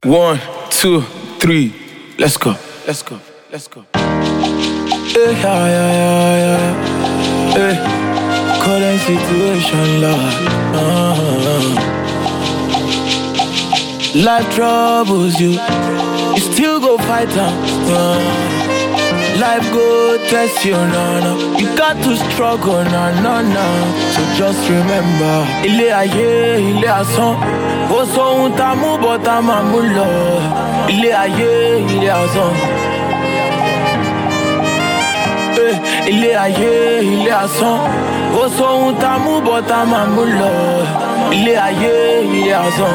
1, 2, 3, let's go, let's go, let's go. Hey, yeah. Hey, current situation, Lord. Life troubles you, you still go fight them. Life go test you, no. You got to struggle, no. So just remember, ilé ayé, ilé asán. Ó sọ ohun tá mú bọ́ tá máa mú lọ. Ilé ayé, ilé asán. Ilé ayé, ilé asán. Ó sọ ohun tá mú bọ́ tá máa mú lọ. Ilé ayé, ilé asán.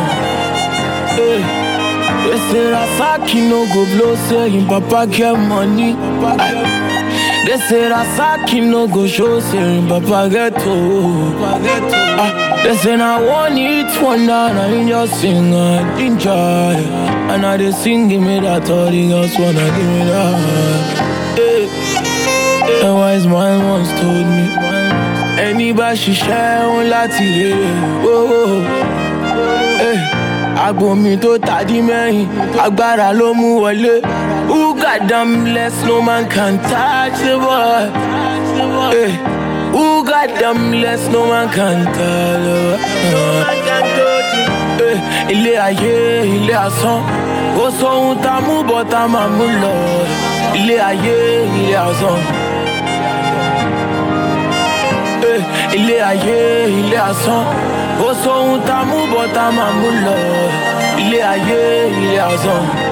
They say Rasaki no go blow, say him papa get money. They say Rasaki no go show, say him papa get they say I want it one down, I just sing and enjoy. And I just sing, give me that, all the girls wanna give me that. And wise man once told me, anybody she share on lati agbo mi tó tàdí mẹ́yìn, agbára ló mú wọlé. Who got them blessed, no man can touch the boy. Who got them blessed, no man can touch the boy. Ilé ayé, ilé asán. Ó sọ ohun tá mú bọ́ tá máa mú lọ. Ilé ayé, ilé asán. Ilé ayé, ilé asán. Ó sọ ohun tá mú bọ́ tá máa mú lọ. Ilé ayé, ilé asán.